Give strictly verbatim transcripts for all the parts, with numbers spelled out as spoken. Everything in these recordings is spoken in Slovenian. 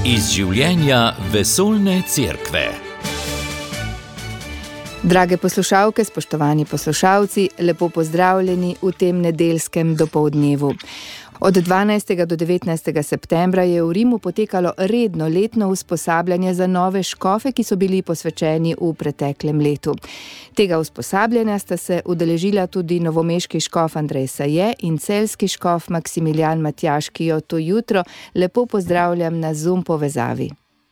Iz življenja vesoljne cerkve. Drage poslušalke, spoštovani poslušalci, lepo pozdravljeni v tem nedeljskem dopoldnevu. Od dvanajstega do devetnajstega septembra je v Rimu potekalo redno letno usposabljanje za nove škofe, ki so bili posvečeni v preteklem letu. Tega usposabljanja sta se udeležila tudi novomeški škof Andrej Saje in celjski škof Maksimilijan Matjaž, ki jo to jutro lepo pozdravljam na Zoom povezavi.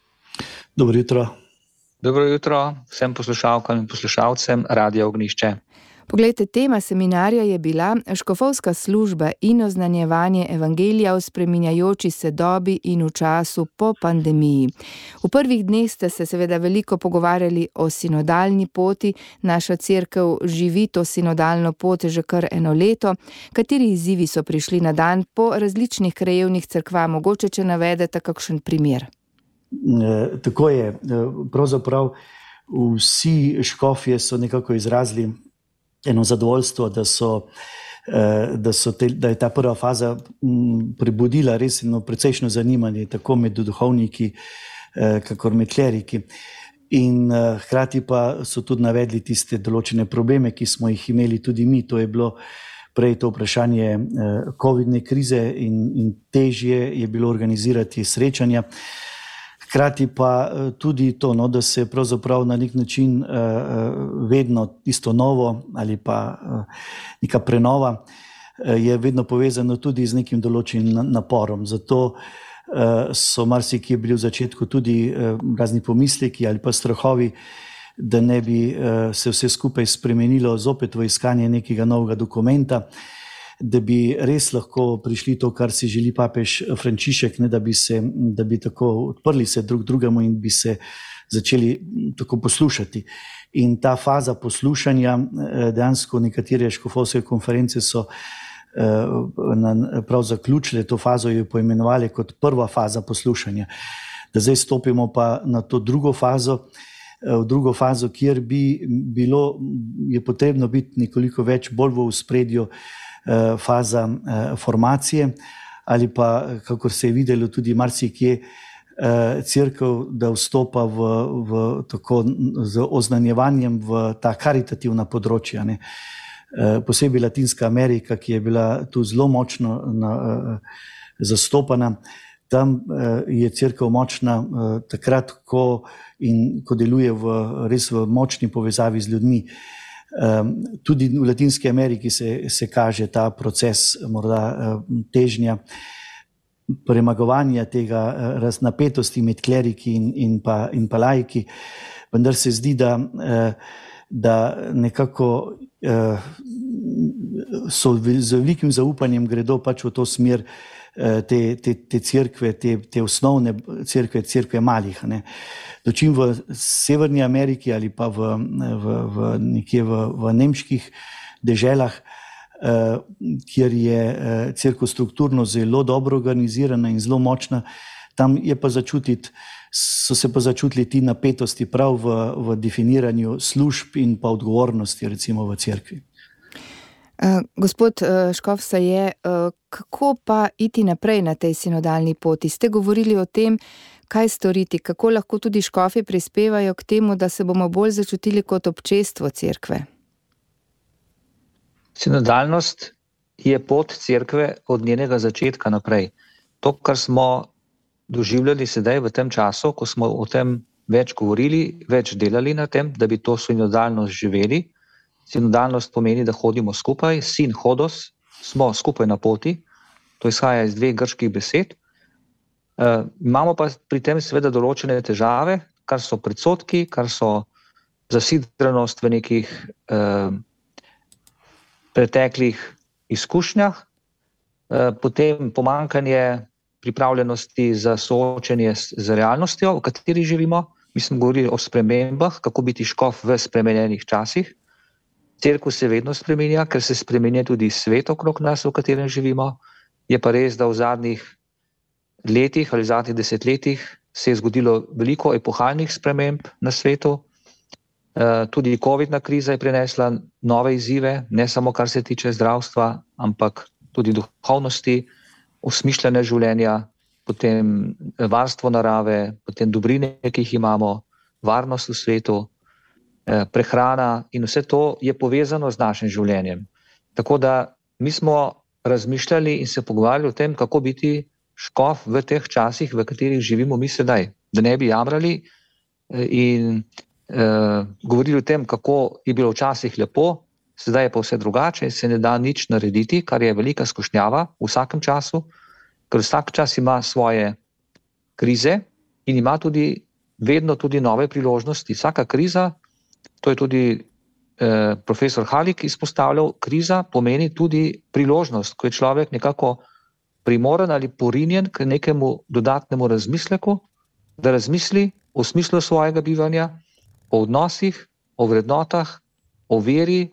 Dobro jutro. Dobro jutro vsem poslušalkam in poslušalcem Radia Ognjišče. Poglejte, tema seminarja je bila škofovska služba in oznanjevanje evangelija v spreminjajoči se dobi in v času po pandemiji. V prvih dneh ste se seveda veliko pogovarjali o sinodalni poti. Naša cerkev živi to sinodalno pot že kar eno leto. Kateri izzivi so prišli na dan po različnih krajevnih cerkvah? Mogoče, če navedete kakšen primer. E, tako je. Pravzaprav vsi škofje so nekako izrazili eno zadovoljstvo, da, so, da, so te, da je ta prva faza prebudila res eno precejšnjo zanimanje, tako med duhovniki, kakor med kleriki. In hkrati pa so tudi navedli tiste določene probleme, ki smo jih imeli tudi mi. To je bilo prej to vprašanje covidne krize in, in težje je bilo organizirati srečanja. Hkrati pa tudi to, no, da se pravzaprav na nek način uh, vedno tisto novo ali pa uh, neka prenova uh, je vedno povezano tudi z nekim določenim naporom. Zato uh, so marsikje bili v začetku tudi uh, razni pomisleki ali pa strahovi, da ne bi uh, se vse skupaj spremenilo zopet v iskanje nekega novega dokumenta, da bi res lahko prišli to, kar si želi papež Frančišek, ne, da bi se, da bi tako odprli se drug drugemu in bi se začeli tako poslušati. In ta faza poslušanja, dejansko nekatere škofovske konference so prav zaključile to fazo, jo poimenovali kot prva faza poslušanja. Da zdaj stopimo pa na to drugo fazo, v drugo fazo, kjer bi bilo, je potrebno biti nekoliko več bolj v ospredju faza formacije ali pa, kakor se je videlo tudi marsikje, cerkev, da vstopa v, v tako z oznanjevanjem v ta karitativna področja, ne. Posebej Latinska Amerika, ki je bila tu zelo močno na, zastopana. Tam je cerkev močna takrat, ko, in, ko deluje v, res v močni povezavi z ljudmi. Um, tudi v Latinski Ameriki se, se kaže ta proces morda uh, težnja premagovanja tega uh, napetosti med kleriki in, in, pa, in pa laiki, vendar se zdi, da, uh, da nekako uh, so z velikim zaupanjem gredo pač v to smer uh, te, te, te cerkve, te, te osnovne cerkve, cerkve malih, ne. Dočim v Severni Ameriki ali pa v, v, v nekje v, v nemških deželah, eh, kjer je eh, cerkev strukturno zelo dobro organizirana in zelo močna, tam je pa začutiti, so se pa začutili ti napetosti prav v, v definiranju služb in pa odgovornosti recimo v cerkvi. Uh, gospod uh, škof Saje, uh, kako pa iti naprej na tej sinodalni poti? Ste govorili o tem, kaj storiti, kako lahko tudi škofi prispevajo k temu, da se bomo bolj začutili kot občestvo cerkve? Sinodalnost je pot cerkve od njenega začetka naprej. To, kar smo doživljali sedaj v tem času, ko smo o tem več govorili, več delali na tem, da bi to sinodalnost živeli. Sinodalnost pomeni, da hodimo skupaj, sin hodos, smo skupaj na poti, to izhaja iz dveh grških besed. Uh, imamo pa pri tem seveda določene težave, kar so predsodki, kar so zasidranost v nekih uh, preteklih izkušnjah, uh, potem pomanjkanje pripravljenosti za soočenje z, z realnostjo, v kateri živimo. Mi smo govorili o spremembah, kako biti škof v spremenjenih časih. Cerkev se vedno spreminja, ker se spreminja tudi svet okrog nas, v katerem živimo. Je pa res, da v zadnjih letih ali v zadnjih desetletjih se je zgodilo veliko epohalnih sprememb na svetu. Tudi covidna kriza je prinesla nove izzive, ne samo kar se tiče zdravstva, ampak tudi duhovnosti, osmišljanja življenja, potem varstvo narave, potem dobrine, ki jih imamo, varnost v svetu, prehrana in vse to je povezano z našim življenjem. Tako da mi smo razmišljali in se pogovarjali o tem, kako biti škof v teh časih, v katerih živimo mi sedaj, da ne bi jamrali in eh, govorili o tem, kako je bilo včasih lepo, sedaj je pa vse drugače, se ne da nič narediti, kar je velika skušnjava v vsakem času, ker vsak čas ima svoje krize in ima tudi vedno tudi nove priložnosti. Vsaka kriza, to je tudi eh, profesor Halik izpostavljal, kriza pomeni tudi priložnost, ko je človek nekako primoren ali porinjen k nekemu dodatnemu razmisleku, da razmisli o smislu svojega bivanja, o odnosih, o vrednotah, o veri,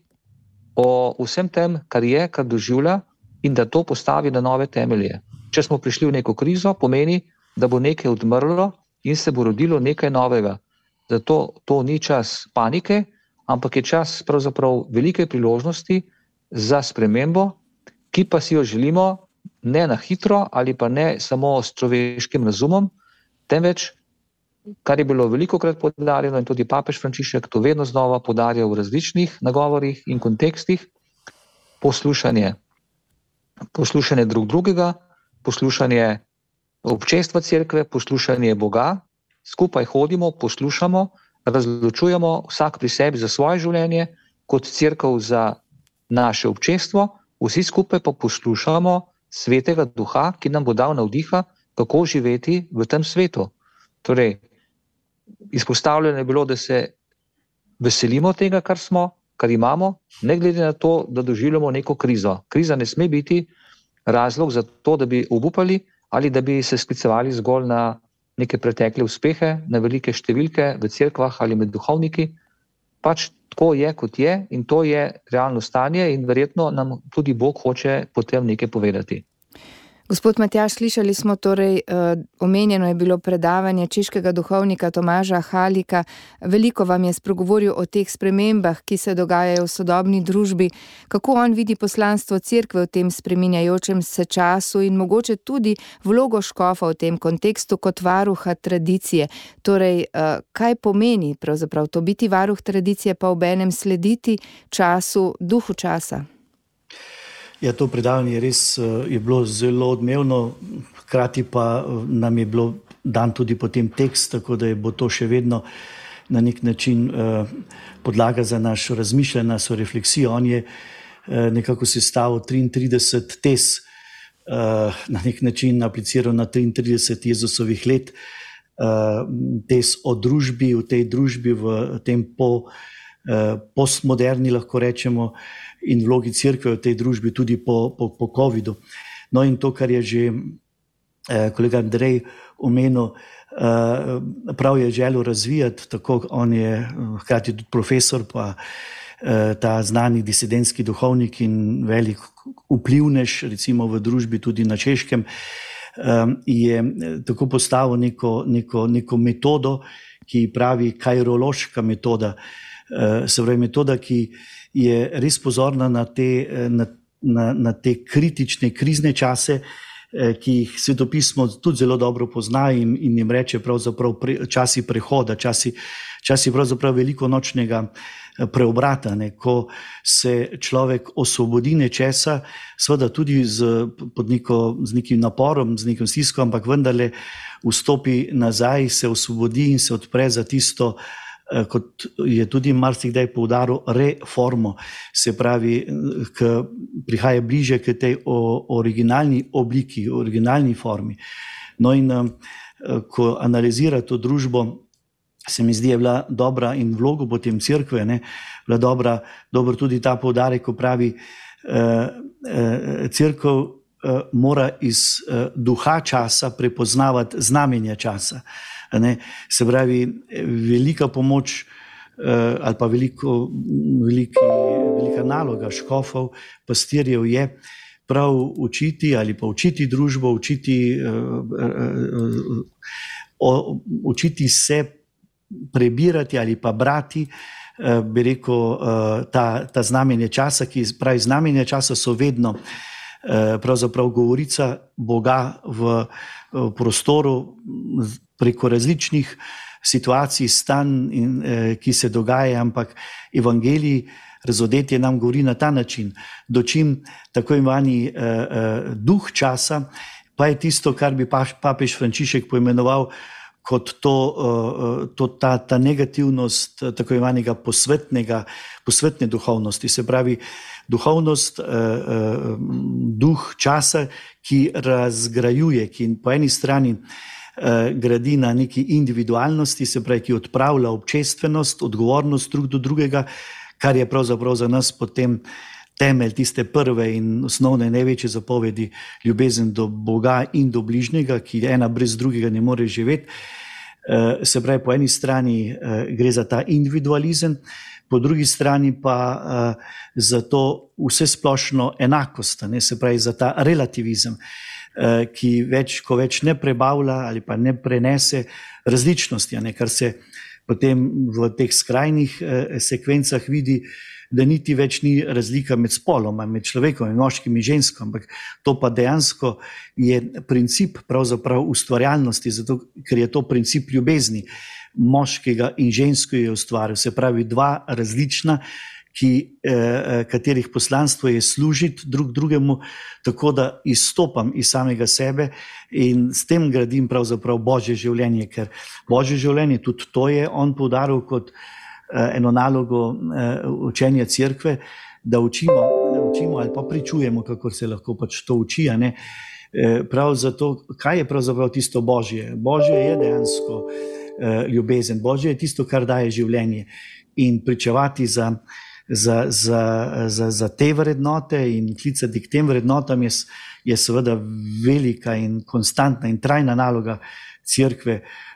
o vsem tem, kar je, kar doživlja in da to postavi na nove temelje. Če smo prišli v neko krizo, pomeni, da bo nekaj odmrlo in se bo rodilo nekaj novega. Zato to ni čas panike, ampak je čas pravzaprav velike priložnosti za spremembo, ki pa si jo želimo ne na hitro ali pa ne samo s človeškim razumom, temveč, kar je bilo velikokrat poudarjeno in tudi papež Frančišek to vedno znova poudarja v različnih nagovorih in kontekstih, poslušanje. Poslušanje drug drugega, poslušanje občestva cerkve, poslušanje Boga, skupaj hodimo, poslušamo, razločujemo vsak pri sebi za svoje življenje, kot cerkev za naše občestvo, vsi skupaj pa poslušamo Svetega Duha, ki nam bo dal navdiha, kako živeti v tem svetu. Torej, izpostavljeno je bilo, da se veselimo tega, kar smo, kar imamo, ne glede na to, da doživljamo neko krizo. Kriza ne sme biti razlog za to, da bi obupali ali da bi se sklicevali zgolj na neke pretekle uspehe, na velike številke v cerkvah ali med duhovniki. Pač tako je, kot je, in to je realno stanje in verjetno nam tudi Bog hoče potem nekaj povedati. Gospod Matjaž, slišali smo torej, uh, omenjeno je bilo predavanje češkega duhovnika Tomaža Halika. Veliko vam je spregovoril o teh spremembah, ki se dogajajo v sodobni družbi. Kako on vidi poslanstvo cerkve v tem spreminjajočem se času in mogoče tudi vlogo škofa v tem kontekstu kot varuha tradicije? Torej, uh, kaj pomeni pravzaprav to biti varuh tradicije, pa obenem slediti času, duhu časa? Ja, to predavanje res je bilo zelo odmevno, hkrati pa nam je bilo dan tudi potem tekst, tako da je bo to še vedno na nek način eh, podlaga za našo razmišljanje, našo refleksijo. On je eh, nekako sestavil triintrideset tez, eh, na nek način apliciral na triintrideset Jezusovih let, eh, tez o družbi, v tej družbi, v tem po, eh, postmoderni, lahko rečemo, in vlogi cerkve v tej družbi tudi po, po, po covidu. No in to, kar je že eh, kolega Andrej omenil, eh, prav je želel razvijati, tako on je hkrati tudi profesor, pa eh, ta znani disidentski duhovnik in velik vplivnež recimo v družbi tudi na Češkem, eh, je tako postavil neko, neko, neko metodo, ki pravi kairološka metoda, eh, se pravi metoda, ki je res pozorna na te, na, na, na te kritične, krizne čase, ki jih svetopismo tudi zelo dobro pozna in, in jim reče pravzaprav pre, časi prehoda, časi, časi pravzaprav veliko nočnega preobrata, ne, ko se človek osvobodi nečesa, seveda tudi z, pod neko, z nekim naporom, z nekim stiskom, ampak vendarle vstopi nazaj, se osvobodi in se odpre za tisto, kot je tudi marsikdaj poudaril, reformo, se pravi, k, prihaja bliže k tej o, originalni obliki, originalni formi. No in ko analizira to družbo, se mi zdi, je bila dobra in vlogo potem cerkve, ne, bila dobra, dobro tudi ta poudarek, ko pravi, eh, eh, cerkev eh, mora iz eh, duha časa prepoznavati znamenja časa. Ne, se pravi, velika pomoč eh, ali pa veliko, veliki, velika naloga škofov, pastirjev je prav učiti ali pa učiti družbo, učiti, eh, eh, o, učiti se prebirati ali pa brati, eh, bi rekel, eh, ta, ta znamenje časa, ki pravi znamenje časa so vedno pravzaprav govorica Boga v prostoru preko različnih situacij, stanj, ki se dogaja, ampak evangelij, razodetje nam govori na ta način, dočim tako imenovani duh časa, pa je tisto, kar bi papež Frančišek poimenoval kot to, to ta, ta negativnost tako imenovanega posvetnega, posvetne duhovnosti, se pravi duhovnost, duh časa, ki razgrajuje, ki po eni strani gradi na neki individualnosti, se pravi, ki odpravlja občestvenost, odgovornost drug do drugega, kar je pravzaprav za nas potem temelj tiste prve in osnovne največje zapovedi, ljubezen do Boga in do bližnjega, ki ena brez drugega ne more živeti. Se pravi, po eni strani gre za ta individualizem, po drugi strani pa za to vsesplošno enakost, ne, se pravi za ta relativizem, ki več, ko več ne prebavlja ali pa ne prenese različnosti, ne, kar se potem v teh skrajnih sekvencah vidi, da niti več ni razlika med spoloma, med človekom in moškim in ženskom, ampak to pa dejansko je princip pravzaprav ustvarjalnosti, zato ker je to princip ljubezni, moškega in žensko je ustvaril, se pravi dva različna, ki, eh, katerih poslanstvo je služiti drug drugemu, tako da izstopam iz samega sebe in s tem gradim pravzaprav Božje življenje, ker Božje življenje, tudi to je on poudaril kot eno nalogo učenja cerkve, da učimo, da učimo ali pa pričujemo, kako se lahko pač to uči, a ne? Prav zato, kaj je pravzaprav tisto Božje? Božje je dejansko ljubezen, Božje je tisto, kar daje življenje, in pričevati za, za, za, za, za te vrednote in klicati k tem vrednotam je, je seveda velika in konstantna in trajna naloga cerkve,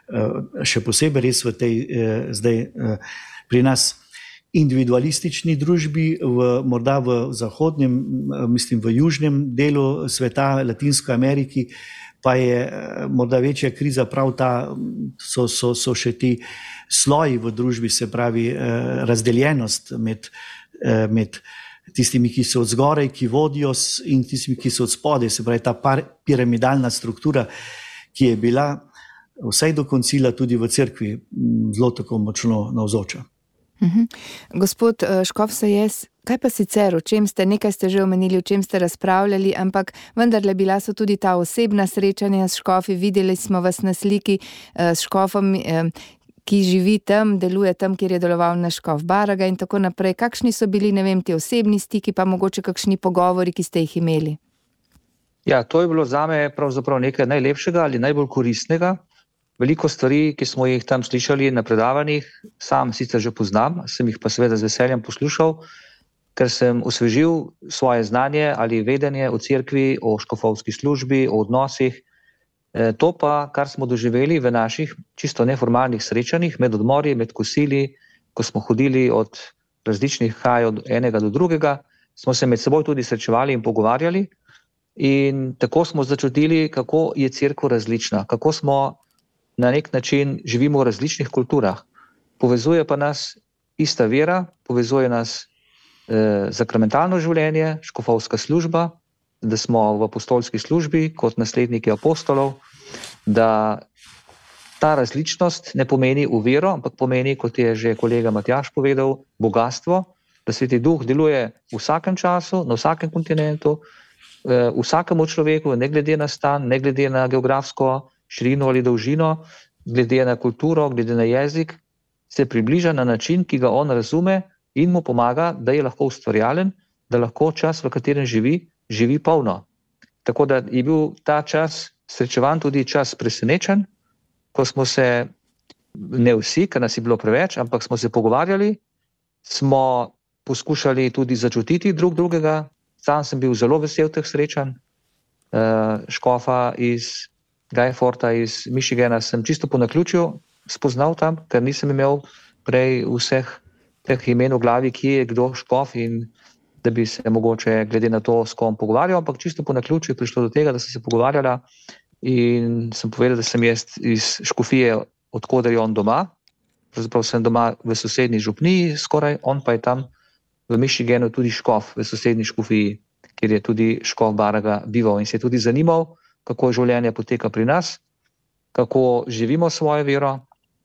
še posebej res v tej zdaj pri nas individualistični družbi, v, morda v zahodnem, mislim v južnem delu sveta, Latinsko Ameriki, pa je morda večja kriza prav ta, so, so, so še ti sloji v družbi, se pravi razdeljenost med, med tistimi, ki so od zgoraj, ki vodijo, in tistimi, ki so od spodaj, se pravi ta par, piramidalna struktura, ki je bila vsaj do koncila tudi v cerkvi zelo tako močno navzoča. Uhum. Gospod škof Sajes, kaj pa sicer, o čem ste, nekaj ste že omenili, o čem ste razpravljali, ampak vendarle bila so tudi ta osebna srečanja s škofi, videli smo vas na sliki s škofom, ki živi tam, deluje tam, kjer je deloval naš škof Baraga in tako naprej. Kakšni so bili, ne vem, ti osebni stiki, pa mogoče kakšni pogovori, ki ste jih imeli? Ja, to je bilo zame pravzaprav nekaj najlepšega ali najbolj koristnega. Veliko stvari, ki smo jih tam slišali na predavanjih, sam sicer že poznam, sem jih pa seveda z veseljem poslušal, ker sem osvežil svoje znanje ali vedenje o cerkvi, o škofovski službi, o odnosih. E, to pa, kar smo doživeli v naših čisto neformalnih srečanjih, med odmori, med kosili, ko smo hodili od različnih kraj od enega do drugega, smo se med seboj tudi srečevali in pogovarjali in tako smo začutili, kako je cerkev različna, kako smo na nek način živimo v različnih kulturah. Povezuje pa nas ista vera, povezuje nas eh, zakramentalno življenje, škofovska služba, da smo v apostolski službi kot nasledniki apostolov, da ta različnost ne pomeni uviro, ampak pomeni, kot je že kolega Matjaž povedal, bogatstvo, da Sveti Duh deluje v vsakem času, na vsakem kontinentu, eh, vsakemu človeku, ne glede na stan, ne glede na geografsko širino ali dolžino, glede na kulturo, glede na jezik, se približa na način, ki ga on razume in mu pomaga, da je lahko ustvarjalen, da lahko čas, v katerem živi, živi polno. Tako da je bil ta čas srečevan tudi čas presenečen, ko smo se, ne vsi, ker nas je bilo preveč, ampak smo se pogovarjali, smo poskušali tudi začutiti drug drugega. Sam sem bil zelo vesel teh srečanj, škofa iz Guyforta iz Michigana sem čisto po naključju spoznal tam, ker nisem imel prej vseh teh imen v glavi, kje je kdo škof in da bi se mogoče glede na to s kom pogovarjal, ampak čisto po naključju je prišlo do tega, da sem se pogovarjala in sem povedal, da sem jaz iz škofije, odkoder je on doma. Pravzaprav sem doma v sosednji župniji skoraj, on pa je tam v Michiganu tudi škof v sosednji škofiji. kjer je tudi škof Baraga bival in se je tudi zanimal, kako življenje poteka pri nas, kako živimo svojo vero.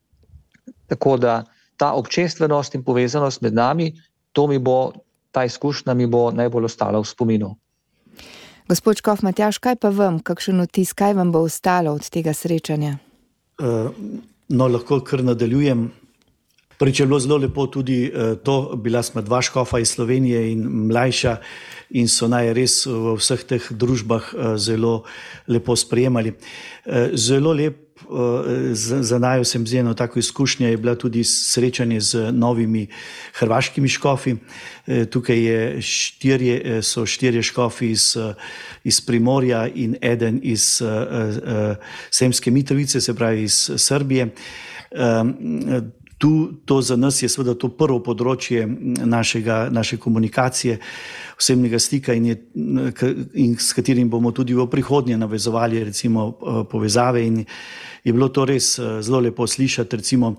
Tako da ta občestvenost in povezanost med nami, to mi bo, ta izkušnja mi bo najbolj ostala v spominu. Gospod škof Matjaž, kaj pa vam, kakšen vtis, kaj vam bo ostalo od tega srečanja? Uh, no, lahko kar nadaljujem. Prvič je bilo zelo lepo tudi uh, to, bila smo dva škofa iz Slovenije in mlajša in so naj res v vseh teh družbah uh, zelo lepo sprejemali. Uh, zelo lep uh, za, za naju sem z eno tako izkušnjo je bila tudi srečanje z novimi hrvaškimi škofi. Uh, tukaj je štirje, so štirje škofi iz, iz Primorja in eden iz uh, uh, Sremske Mitrovice, se pravi iz Srbije. Uh, Tu, to za nas je seveda to prvo področje našega, naše komunikacije, osebnega stika in, je, in s katerim bomo tudi v prihodnje navezovali recimo povezave in je bilo to res zelo lepo slišati recimo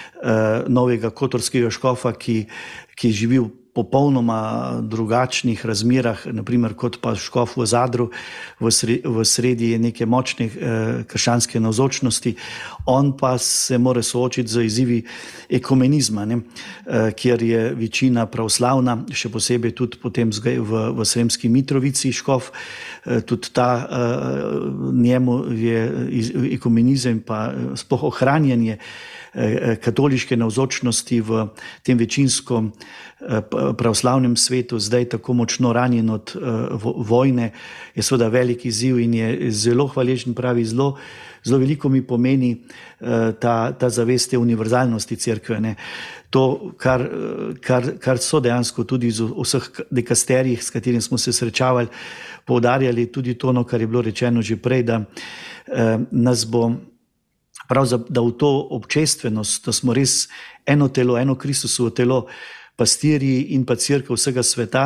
novega kotorskega škofa, ki, ki živi v popolnoma drugačnih razmerah, naprimer kot pa škof v Zadru, v, sre, v sredi je neke močne eh, krščanske navzočnosti, on pa se mora soočiti z izzivi ekumenizma, ne? Eh, kjer je večina pravoslavna, še posebej tudi potem v, v Sremski Mitrovici škof, eh, tudi ta eh, njemu je ekumenizem pa sploh ohranjanje katoliške navzočnosti v tem večinskom pravoslavnem svetu, zdaj tako močno ranjen od vojne, je seveda velik izziv in je zelo hvaležen, pravi, zelo, zelo veliko mi pomeni ta, ta zavest te univerzalnosti cerkve. Ne. To, kar, kar, kar so dejansko tudi z vseh dikasterijih, s katerim smo se srečavali, poudarjali tudi to, no, kar je bilo rečeno že prej, da eh, nas bo prav, da v to občestvenost, da smo res eno telo, eno Kristusovo telo, pastirji in pa cerkev vsega sveta,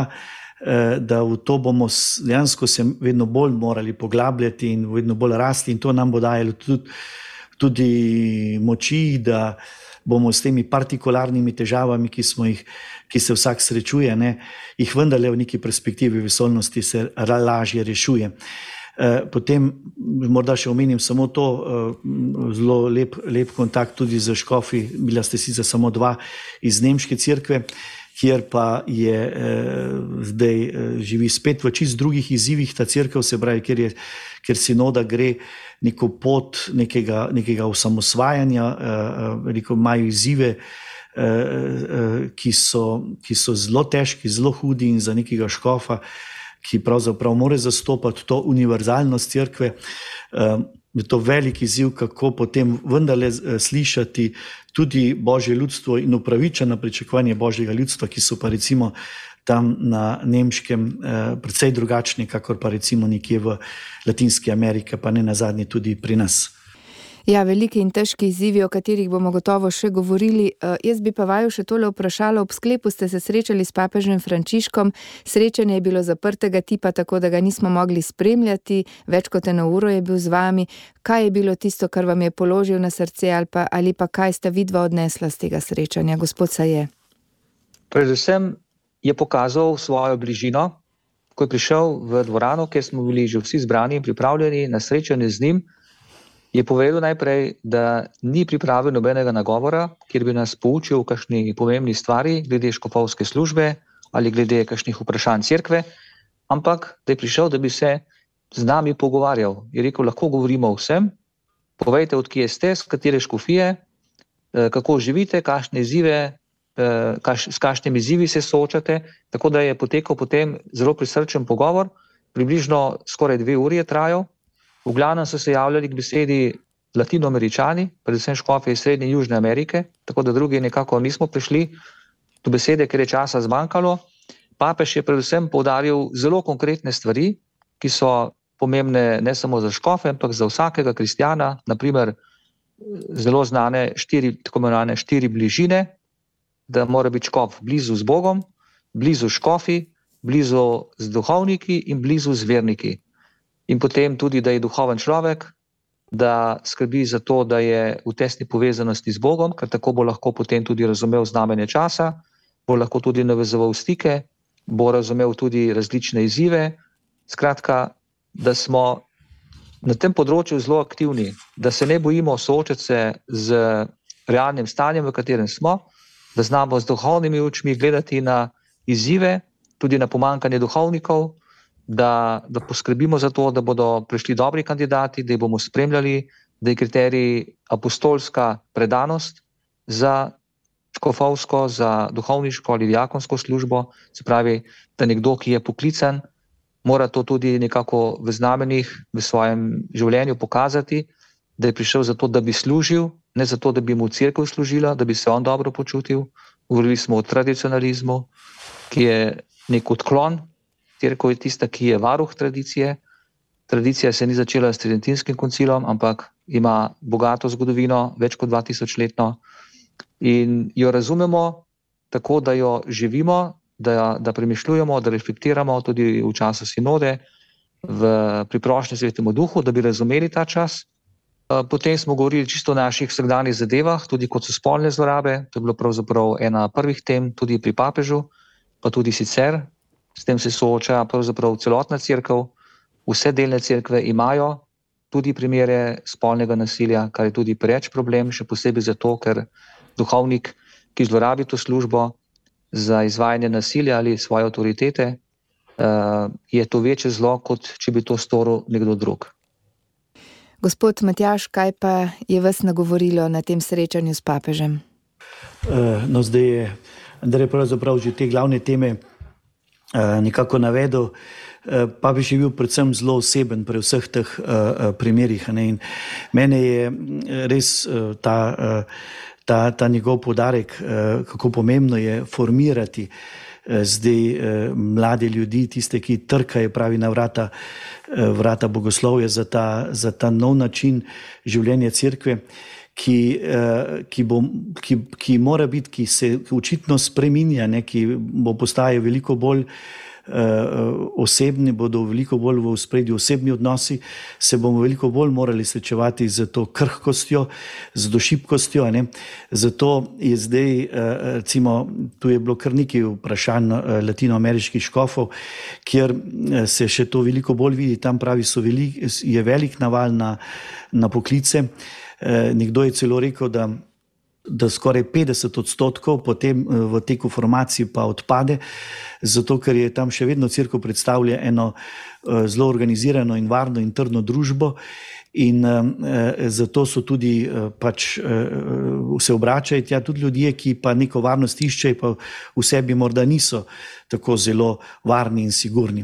da v to bomo dejansko se vedno bolj morali poglabljati in vedno bolj rasti in to nam bo dajalo tudi, tudi moči, da bomo s temi partikularnimi težavami, ki smo jih, ki se vsak srečuje, ne, jih vendarle v neki perspektivi vesolnosti se lažje rešuje. Potem morda še omenim samo to, zelo lep, lep kontakt tudi z škofi, bila ste sicer samo dva iz nemške cerkve, kjer pa je zdaj živi spet v čist drugih izzivih ta cerkev, se pravi, kjer, je, kjer sinoda gre neko pot nekega, nekega osamosvajanja, veliko imajo izzive, ki so, ki so zelo težki, zelo hudi in za nekega škofa, ki pravzaprav mora zastopati to univerzalnost cerkve, je to velik izziv, kako potem vendarle slišati tudi Božje ljudstvo in upravičeno pričakovanje Božjega ljudstva, ki so pa recimo tam na nemškem precej drugačni, kakor pa recimo nekje v Latinski Ameriki, pa ne nazadnje tudi pri nas. Ja, veliki in težki izzivi, o katerih bomo gotovo še govorili. Jaz bi pa vaju še tole vprašala, ob sklepu ste se srečali s papežem Frančiškom, srečanje je bilo zaprtega tipa, tako da ga nismo mogli spremljati, več kot eno uro je bil z vami. Kaj je bilo tisto, kar vam je položil na srce ali pa, ali pa kaj sta vidva odnesla z tega srečanja, gospod Saje? Predvsem je pokazal svojo bližino, ko je prišel v dvorano, kjer smo bili že vsi zbrani in pripravljeni na srečanje z njim. Je povedal najprej, da ni pripravil nobenega nagovora, kjer bi nas poučil o kakšni pomembni stvari glede škofovske službe ali glede kakšnih vprašanj cerkve, ampak da je prišel, da bi se z nami pogovarjal. Je rekel, lahko govorimo o vsem, povejte, od kje ste, z katere škofije, kako živite, kakšne izzive, kaš, s kakšnimi izzivi se soočate, tako da je potekal potem zelo prisrčen pogovor, približno skoraj dve uri je trajal. V glavnem so se javljali k besedi Latinoameričani, predvsem škofi iz Srednje in Južne Amerike, tako da drugi nekako nismo prišli do besede, ker je časa zmanjkalo. Papež je predvsem poudaril zelo konkretne stvari, ki so pomembne ne samo za škofe, ampak za vsakega kristjana, naprimer zelo znane štiri, tako imenovane štiri bližine, da mora biti škof blizu z Bogom, blizu škofi, blizu z duhovniki in blizu z verniki. In potem tudi, da je duhoven človek, da skrbi za to, da je v tesni povezanosti z Bogom, ker tako bo lahko potem tudi razumel znamenje časa, bo lahko tudi navezoval stike, bo razumel tudi različne izzive. Skratka, da smo na tem področju zelo aktivni, da se ne bojimo soočati se z realnim stanjem, v katerem smo, da znamo z duhovnimi očmi gledati na izzive, tudi na pomanjkanje duhovnikov, da, da poskrbimo za to, da bodo prišli dobri kandidati, da jih bomo spremljali, da je kriterij apostolska predanost za škofovsko, za duhovniško ali diakonsko službo, se pravi, da nekdo, ki je poklican, mora to tudi nekako v znamenjih v svojem življenju pokazati, da je prišel zato, da bi služil, ne zato, da bi mu cerkev služila, da bi se on dobro počutil. Govorili smo o tradicionalizmu, ki je nek odklon. Cerkev je tista, ki je varuh tradicije. Tradicija se ni začela s Tridentinskim koncilom, ampak ima bogato zgodovino, več kot dva tisoč letno. In jo razumemo tako, da jo živimo, da, da premišljujemo, da reflektiramo tudi v času sinode, v priprošnji Svetemu Duhu, da bi razumeli ta čas. Potem smo govorili čisto o naših vsakdanjih zadevah, tudi kot so spolne zlorabe. To je bilo pravzaprav ena prvih tem tudi pri papežu, pa tudi sicer. S tem se sooča pravzaprav celotna cerkev. Vse delne cerkve imajo tudi primere spolnega nasilja, kar je tudi preč problem, še posebej zato, ker duhovnik, ki zlorabi to službo za izvajanje nasilja ali svoje avtoritete, je to večje zlo, kot če bi to storil nekdo drug. Gospod Matjaž, kaj pa je vas nagovorilo na tem srečanju s papežem? No, zdaj je Andrej pravzaprav že te glavne teme nekako navedel. Papež je bil predvsem zelo oseben pri vseh teh primerih. In mene je res ta, ta, ta njegov poudarek, kako pomembno je formirati zdaj mlade ljudi, tiste, ki trkajo pravi na vrata, vrata bogoslovja za ta, za ta nov način življenja cerkve, ki, ki, bo, ki, ki mora biti, ki se očitno spreminja, ne, ki bo postajal veliko bolj osebni, bodo veliko bolj v ospredju osebni odnosi, se bomo veliko bolj morali srečevati z to krhkostjo, z došibkostjo. Ne. Zato je zdaj, recimo, tu je bilo kar nekaj vprašanj latinoameriških škofov, kjer se še to veliko bolj vidi. Tam pravi, so velik, je velik naval na, na poklice. Nekdo je celo rekel, da da skoraj petdeset odstotkov potem v teku formacij pa odpade, zato ker je tam še vedno cerkev predstavlja eno zelo organizirano in varno in trdno družbo in zato so tudi pač se obračajo tja tudi ljudje, ki pa neko varnost iščejo, pa v sebi morda niso tako zelo varni in sigurni.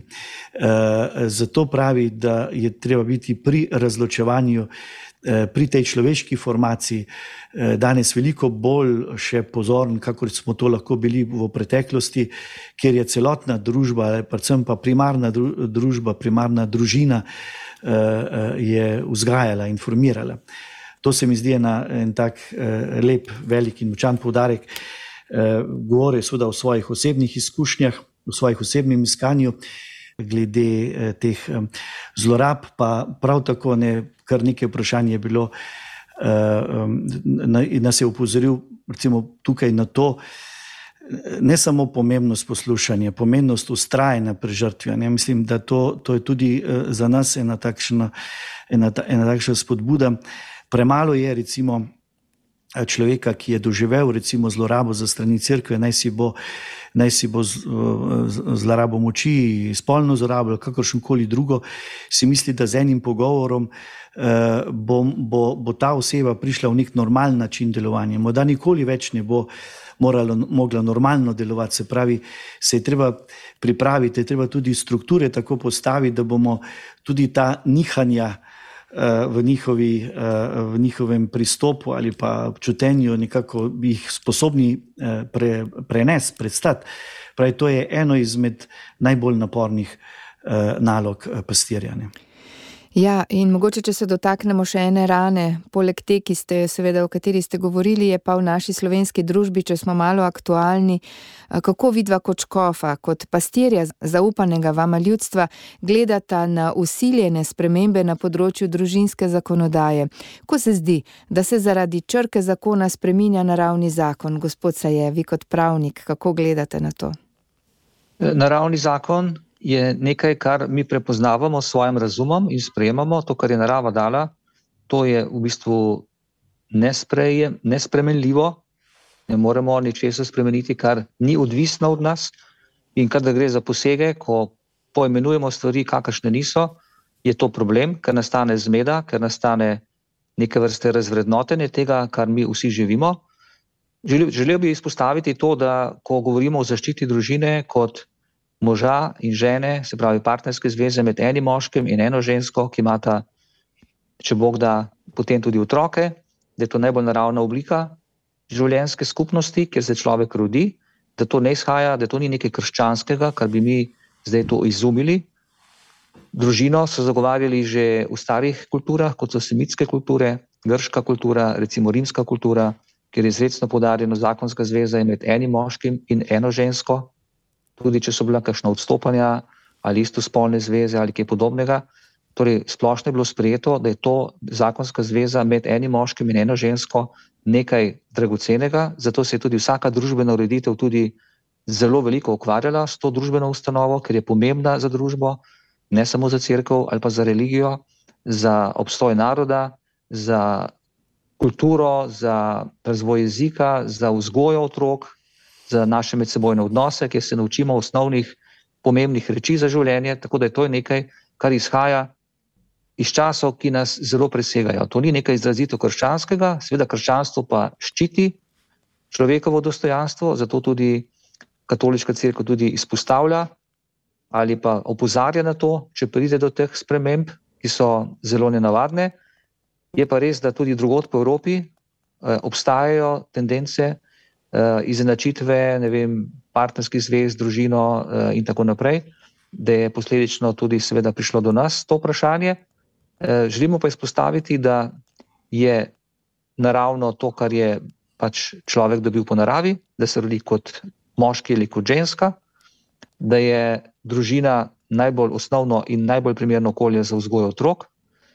Zato pravi, da je treba biti pri razločevanju, pri tej človeški formaciji danes veliko bolj še pozoren, kakor smo to lahko bili v preteklosti, kjer je celotna družba, predvsem pa primarna družba, primarna družina je vzgajala, informirala. To se mi zdi ena, en tak lep, velik in močan poudarek. Govori seveda o svojih osebnih izkušnjah, o svojih osebnem iskanju, glede teh zlorab, pa prav tako ne, kar nekaj vprašanj je bilo, in nas je upozoril recimo tukaj na to, ne samo pomembnost poslušanja, pomembnost vztrajanja pri žrtvi. Ne, mislim, da to, to je tudi za nas ena takšna, ena, ena takšna spodbuda. Premalo je recimo človeka, ki je doživel recimo zlorabo za strani cerkve, naj si bo, naj si bo zlorabo moči, spolno zlorabo, kakršnokoli drugo, si misli, da z enim pogovorom bo, bo, bo ta oseba prišla v nek normalen način delovanja. Morda nikoli več ne bo morala, mogla normalno delovati, se pravi, se je treba pripraviti, je treba tudi strukture tako postaviti, da bomo tudi ta nihanja v, njihovi, v njihovem pristopu ali pa občutenju nekako bi jih sposobni pre, prenesti, predstati. Pravi, to je eno izmed najbolj napornih nalog pastirja. Ja, in mogoče, če se dotaknemo še ene rane, poleg te, ki ste, seveda, o kateri ste govorili, je pa v naši slovenski družbi, če smo malo aktualni, kako vidva kot škofa, kot pastirja zaupanega vama ljudstva, gledata na vsiljene spremembe na področju družinske zakonodaje. Ko se zdi, da se zaradi črke zakona spreminja naravni zakon? Gospod Saje, vi kot pravnik, kako gledate na to? Naravni zakon je nekaj, kar mi prepoznavamo s svojim razumom in sprejemamo. To, kar je narava dala, to je v bistvu nesprejem, nespremenljivo. Ne moremo ničesar spremeniti, kar ni odvisno od nas. In kadar gre za posege, ko poimenujemo stvari, kakršne niso, je to problem, ker nastane zmeda, ker nastane neke vrste razvrednotenje tega, kar mi vsi živimo. Želel, želel bi izpostaviti to, da ko govorimo o zaščiti družine kot moža in žene, se pravi partnerske zveze med enim moškim in eno žensko, ki imata, če Bog da, potem tudi otroke, da je to najbolj naravna oblika življenjske skupnosti, kjer se človek rodi, da to ne izhaja, da to ni nekaj krščanskega, kar bi mi zdaj to izumili. Družino so zagovarjali že v starih kulturah, kot so semitske kulture, grška kultura, recimo rimska kultura, kjer je izrecno poudarjeno zakonska zveza med enim moškim in eno žensko, tudi če so bila kakšna odstopanja ali istospolne zveze ali kaj podobnega. Torej, splošno je bilo sprejeto, da je to zakonska zveza med enim moškim in eno žensko nekaj dragocenega, zato se je tudi vsaka družbena ureditev tudi zelo veliko ukvarjala s to družbeno ustanovo, ker je pomembna za družbo, ne samo za cerkev ali pa za religijo, za obstoj naroda, za kulturo, za razvoj jezika, za vzgojo otrok, za naše medsebojne odnose, kjer se naučimo osnovnih pomembnih reči za življenje, tako da je to nekaj, kar izhaja iz časov, ki nas zelo presegajo. To ni nekaj izrazito krščanskega, seveda krščanstvo pa ščiti človekovo dostojanstvo, zato tudi katoliška cerkev tudi izpostavlja ali pa opozarja na to, če pride do teh sprememb, ki so zelo nenavadne. Je pa res, da tudi drugod po Evropi eh, obstajajo tendence eh, izenačitve, ne vem, partnerskih zvez, družino eh, in tako naprej, da je posledično tudi seveda prišlo do nas to vprašanje. Eh, želimo pa izpostaviti, da je naravno to, kar je pač človek dobil po naravi, da se rodi kot moški ali kot ženska, da je družina najbolj osnovno in najbolj primerno okolje za vzgojo otrok,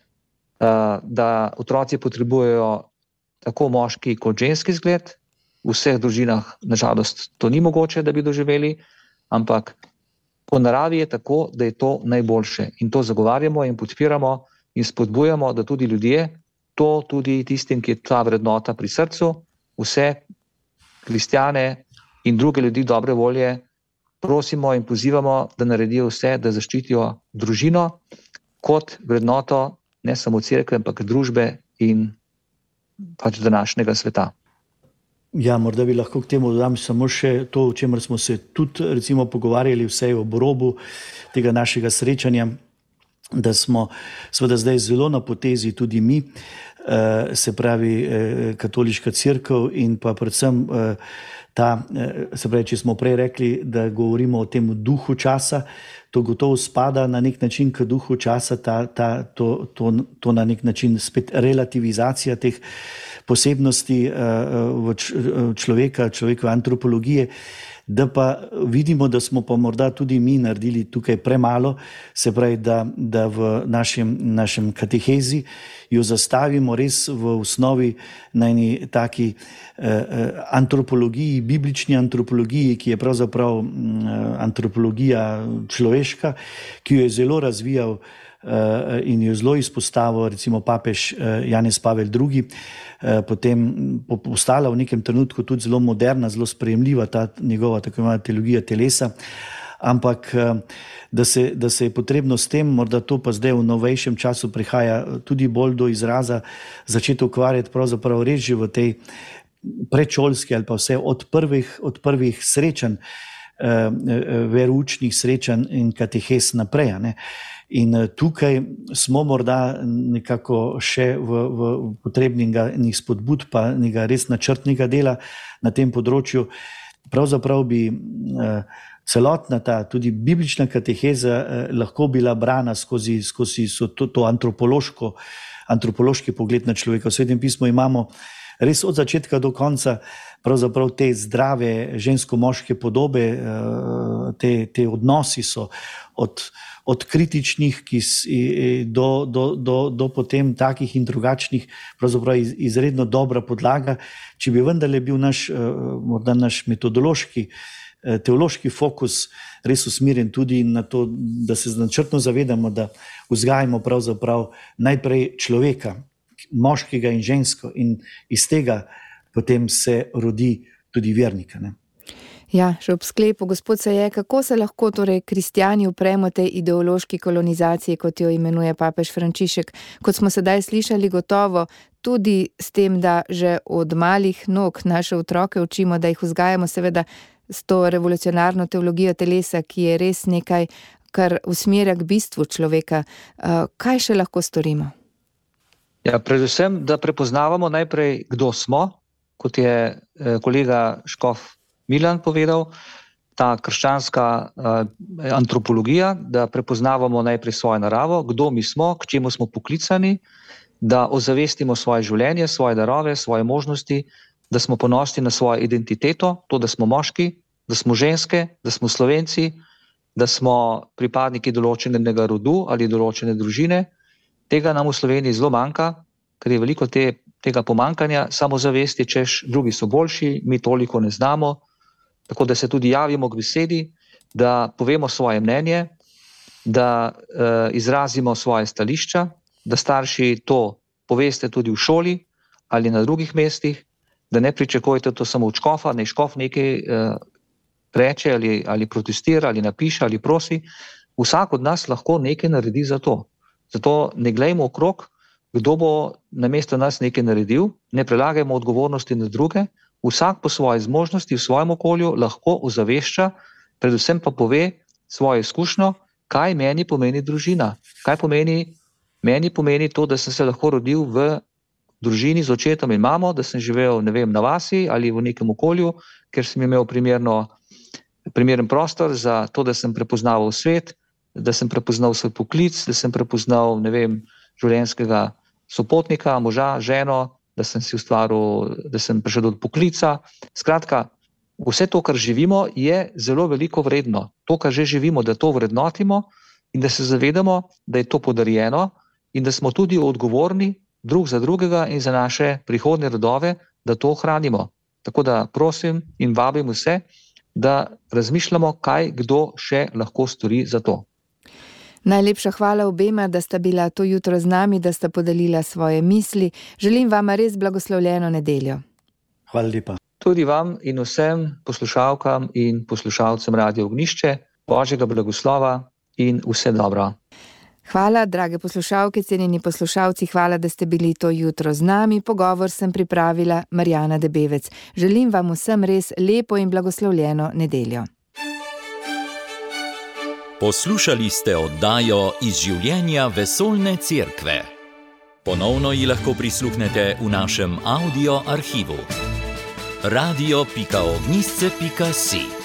da otroci potrebujejo tako moški kot ženski zgled. V vseh družinah, nažalost, to ni mogoče, da bi doživeli, ampak po naravi je tako, da je to najboljše. In to zagovarjamo in podpiramo in spodbujamo, da tudi ljudje, to tudi tistim, ki je ta vrednota pri srcu, vse kristjane in druge ljudi dobre volje, prosimo in pozivamo, da naredijo vse, da zaščitijo družino kot vrednoto ne samo cerkve, ampak družbe in pač današnjega sveta. Ja, morda bi lahko k temu dodam samo še to, o čemer smo se tudi recimo pogovarjali vse ob robu tega našega srečanja, da smo seveda zdaj zelo na potezi tudi mi, se pravi katoliška cerkev in pa predvsem ta, se pravi, če smo prej rekli, da govorimo o tem duhu časa, to gotovo spada na nek način k duhu časa, ta, ta, to, to, to na nek način spet relativizacija teh posebnosti v človeka, človekove antropologije, da pa vidimo, da smo pa morda tudi mi naredili tukaj premalo, se pravi, da, da v našem, našem katehezi jo zastavimo res v osnovi na eni taki eh, antropologiji, biblični antropologiji, ki je pravzaprav eh, antropologija človeška, ki jo je zelo razvijal eh, in jo zelo izpostavil recimo papež eh, Janez Pavel drugi, eh, potem postala v nekem trenutku tudi zelo moderna, zelo sprejemljiva ta njegova tako imenovana teologija telesa, ampak da se, da se je potrebno s tem, morda to pa zdaj v novejšem času prihaja tudi bolj do izraza, začeti ukvarjati pravzaprav res že v tej predšolski ali pa vse od prvih, od prvih srečanj, veroučnih srečanj in katehes naprej. Ne? In tukaj smo morda nekako še v, v potrebnih spodbud pa nekega res načrtnega dela na tem področju. Pravzaprav bi celotna ta tudi biblična kateheza eh, lahko bila brana skozi, skozi to, to antropološko, antropološki pogled na človeka. V Svetem pismu imamo res od začetka do konca pravzaprav te zdrave žensko-moške podobe, eh, te, te odnosi so od, od kritičnih ki s, do, do, do, do potem takih in drugačnih, pravzaprav iz, izredno dobra podlaga. Če bi vendarle bil naš, eh, morda naš metodološki teološki fokus res usmerjen tudi na to, da se načrtno zavedamo, da vzgajamo pravzaprav najprej človeka, moškega in žensko, in iz tega potem se rodi tudi vernika, ne. Ja, še ob sklepu, gospod Saje, kako se lahko torej kristjani upremo tej ideološki kolonizaciji, kot jo imenuje papež Frančišek, kot smo sedaj slišali, gotovo tudi s tem, da že od malih nog naše otroke učimo, da jih vzgajamo seveda s to revolucionarno teologijo telesa, ki je res nekaj, kar usmerja k bistvu človeka. Kaj še lahko storimo? Ja, predvsem, da prepoznavamo najprej, kdo smo, kot je kolega škof Milan povedal, ta krščanska uh, antropologija, da prepoznavamo najprej svojo naravo, kdo mi smo, k čemu smo poklicani, da ozavestimo svoje življenje, svoje darove, svoje možnosti, da smo ponosni na svojo identiteto, to, da smo moški, da smo ženske, da smo Slovenci, da smo pripadniki določenega rodu ali določene družine. Tega nam v Sloveniji zelo manjka, ker je veliko te, tega pomankanja samozavesti, češ drugi so boljši, mi toliko ne znamo. Tako da se tudi javimo k besedi, da povemo svoje mnenje, da uh, izrazimo svoje stališča, da starši to poveste tudi v šoli ali na drugih mestih, da ne pričakujete to samo od škofa, ne škof nekaj uh, reče ali, ali protestira ali napiše ali prosi. Vsak od nas lahko nekaj naredi za to. Zato ne glejmo okrog, kdo bo namesto nas nekaj naredil, ne prelagajmo odgovornosti na druge. Vsak po svoji zmožnosti v svojem okolju lahko ozavešča, predvsem pa pove svojo izkušnjo, kaj meni pomeni družina. Kaj pomeni, meni pomeni to, da sem se lahko rodil v družini z očetom in mamo, da sem živel, ne vem, na vasi ali v nekem okolju, ker sem imel primerno, primeren prostor za to, da sem prepoznaval svet, da sem prepoznal svoj poklic, da sem prepoznal, ne vem, življenjskega sopotnika, moža, ženo, da sem si ustvaril, da sem prišel do poklica. Skratka, vse to, kar živimo, je zelo veliko vredno. To, kar že živimo, da to vrednotimo in da se zavedamo, da je to podarjeno in da smo tudi odgovorni drug za drugega in za naše prihodnje rodove, da to ohranimo. Tako da prosim in vabim vse, da razmišljamo, kaj kdo še lahko stori za to. Najlepša hvala obema, da sta bila to jutro z nami, da sta podelila svoje misli. Želim vam res blagoslovljeno nedeljo. Hvala lepa. Tudi vam in vsem poslušalkam in poslušalcem Radio Ognjišče, Božjega blagoslova in vse dobro. Hvala, drage poslušalke, cenjeni poslušalci, hvala, da ste bili to jutro z nami. Pogovor sem pripravila Marjana Debevec. Želim vam vsem res lepo in blagoslovljeno nedeljo. Poslušali ste oddajo Iz življenja vesoljne cerkve. Ponovno ji lahko prisluhnete v našem audio arhivu. radio pika ognjišče pika si